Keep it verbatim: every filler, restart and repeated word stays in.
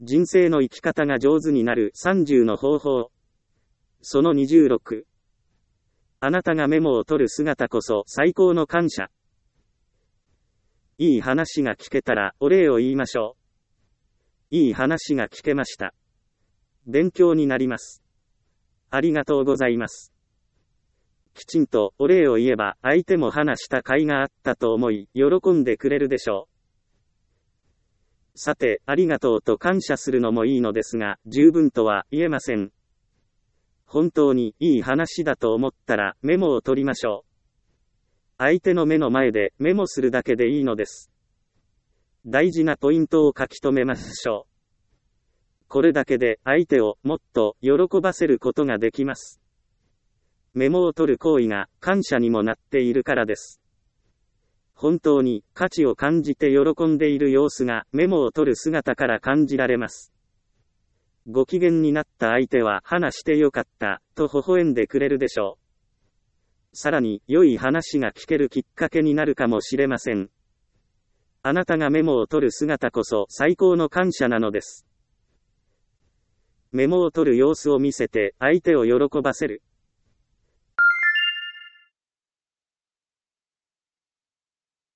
人生の生き方が上手になるさんじゅうの方法。そのにじゅうろく。あなたがメモを取る姿こそ最高の感謝。いい話が聞けたらお礼を言いましょう。いい話が聞けました。勉強になります。ありがとうございます。きちんとお礼を言えば相手も話した甲斐があったと思い喜んでくれるでしょう。さて、ありがとうと感謝するのもいいのですが、十分とは言えません。本当にいい話だと思ったらメモを取りましょう。相手の目の前でメモするだけでいいのです。大事なポイントを書き留めましょう。これだけで相手をもっと喜ばせることができます。メモを取る行為が感謝にもなっているからです。本当に価値を感じて喜んでいる様子がメモを取る姿から感じられます。ご機嫌になった相手は話してよかったと微笑んでくれるでしょう。さらに良い話が聞けるきっかけになるかもしれません。あなたがメモを取る姿こそ最高の感謝なのです。メモを取る様子を見せて相手を喜ばせる。